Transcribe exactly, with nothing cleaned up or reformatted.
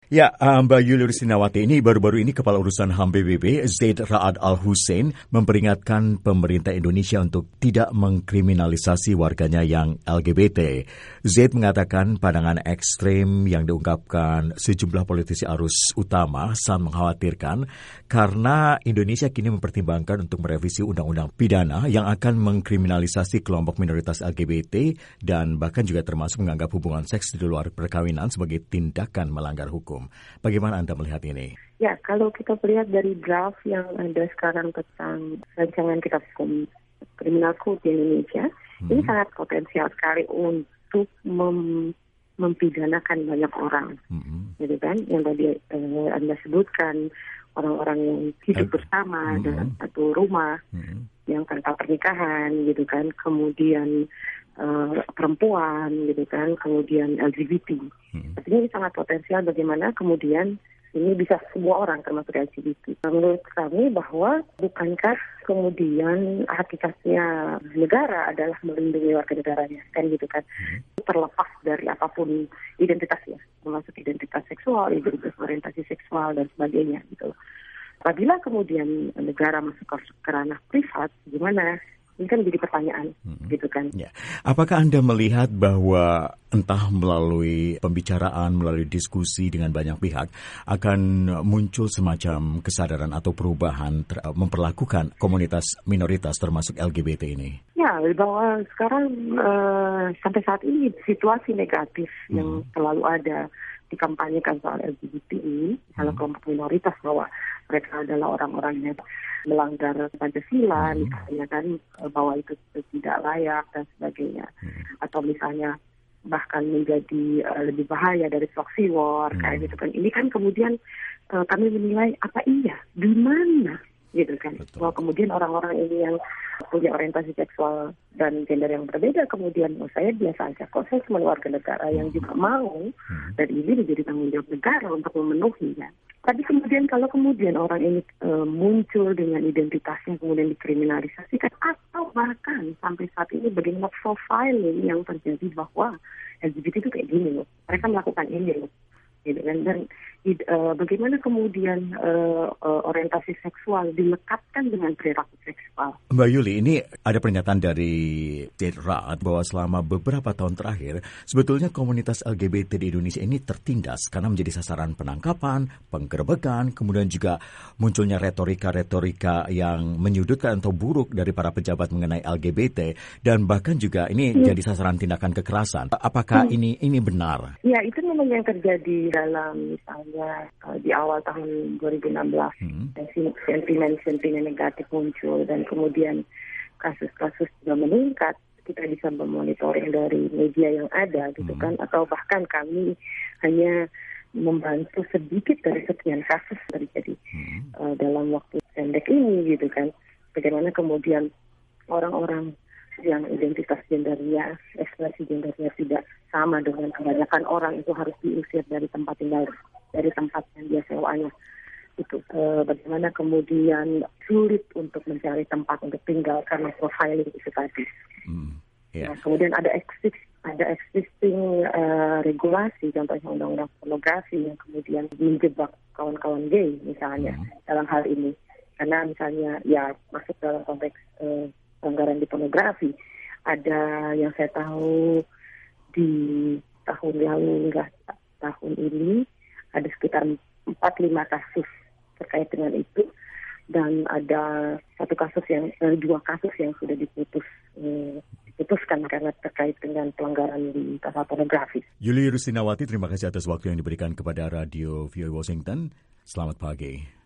Ya, Mbak Yuli Rustinawati, ini baru-baru ini Kepala Urusan H A M P B B, Zaid Ra'ad Al-Hussein, memperingatkan pemerintah Indonesia untuk tidak mengkriminalisasi warganya yang L G B T. Zaid mengatakan pandangan ekstrem yang diungkapkan sejumlah politisi arus utama sangat mengkhawatirkan karena Indonesia kini mempertimbangkan untuk merevisi undang-undang pidana yang akan mengkriminalisasi kelompok minoritas L G B T dan bahkan juga termasuk menganggap hubungan seks di luar perkawinan sebagai tindakan melanggar hukum. Bagaimana Anda melihat ini? Ya, kalau kita melihat dari draft yang ada sekarang tentang rancangan kitab hukum kriminal code di Indonesia, hmm. ini sangat potensial sekali untuk mem- mempidanakan banyak orang. Hmm. Jadi kan, yang tadi eh, Anda sebutkan, orang-orang yang hidup bersama hmm. dalam satu rumah, hmm. yang tanpa pernikahan, gitu kan, kemudian Uh, perempuan, gitu kan, kemudian L G B T. Hmm. Artinya ini sangat potensial bagaimana kemudian ini bisa semua orang termasuk L G B T. Menurut kami bahwa bukankah kemudian hakikatnya negara adalah melindungi warga negaranya, kan gitu kan, hmm. terlepas dari apapun identitasnya, termasuk identitas seksual, identitas orientasi seksual dan sebagainya, gitu. Apabila kemudian negara masuk ke ranah privat, gimana? Ini kan jadi pertanyaan, hmm. gitu kan. Ya. Apakah Anda melihat bahwa entah melalui pembicaraan, melalui diskusi dengan banyak pihak, akan muncul semacam kesadaran atau perubahan ter- memperlakukan komunitas minoritas termasuk L G B T ini? Ya, bahwa sekarang uh, sampai saat ini situasi negatif hmm. yang selalu ada dikampanyekan soal L G B T ini, kalau hmm. kelompok minoritas bahwa mereka adalah orang-orang yang melanggar Pancasila, hmm. misalnya kan bahwa itu tidak layak dan sebagainya, hmm. atau misalnya bahkan menjadi uh, lebih bahaya dari proxy war, hmm. kayak gitu kan. Ini kan kemudian uh, kami menilai apa iya, di mana, gitu kan. Betul. Bahwa kemudian orang-orang ini yang punya orientasi seksual dan gender yang berbeda, kemudian oh, saya biasa aja kok, saya cuma warga negara hmm. yang juga mau, hmm. dan ini menjadi tanggung jawab negara untuk memenuhinya. Tapi kemudian kalau kemudian orang ini e, muncul dengan identitasnya kemudian dikriminalisasikan, atau bahkan sampai saat ini bagaimana profiling yang terjadi bahwa L G B T itu kayak gini loh, mereka melakukan ini loh, gitu kan. Dan e, bagaimana kemudian e, e, orientasi seksual dilekatkan dengan perilaku seksual. Mbak Yuli, ini ada pernyataan dari Zaid Ra'ad bahwa selama beberapa tahun terakhir sebetulnya komunitas L G B T di Indonesia ini tertindas karena menjadi sasaran penangkapan, penggerebekan, kemudian juga munculnya retorika-retorika yang menyudutkan atau buruk dari para pejabat mengenai L G B T, dan bahkan juga ini hmm. jadi sasaran tindakan kekerasan. Apakah hmm. ini ini benar? Ya, itu memang yang terjadi dalam misalnya uh, di awal tahun dua ribu enam belas, hmm. sentimen-sentimen negatif muncul dan kemudian kasus-kasus juga meningkat. Kita bisa memonitoring dari media yang ada, gitu kan, hmm. atau bahkan kami hanya membantu sedikit dari sekian kasus terjadi hmm. uh, dalam waktu pendek ini, gitu kan. Bagaimana kemudian orang-orang yang identitas gendernya, ekspresi gendernya tidak sama dengan kebanyakan orang itu harus diusir dari tempat tinggal, dari tempat yang dia sewanya. Itu e, bagaimana kemudian sulit untuk mencari tempat untuk tinggal karena profiling itu tadi. Mm, yeah. Nah, kemudian ada eksis, ada existing uh, regulasi, contohnya undang-undang pornografi yang kemudian menjebak kawan-kawan gay misalnya mm. dalam hal ini, karena misalnya ya masuk dalam konteks uh, pelanggaran di pornografi. Ada yang saya tahu di tahun lalu enggak tahun ini ada sekitar empat lima kasus terkait dengan itu, dan ada satu kasus yang eh, dua kasus yang sudah diputus eh, diputuskan karena terkait dengan pelanggaran di pasal pornografi. Yuli Rustinawati, terima kasih atas waktu yang diberikan kepada Radio V O A Washington. Selamat pagi.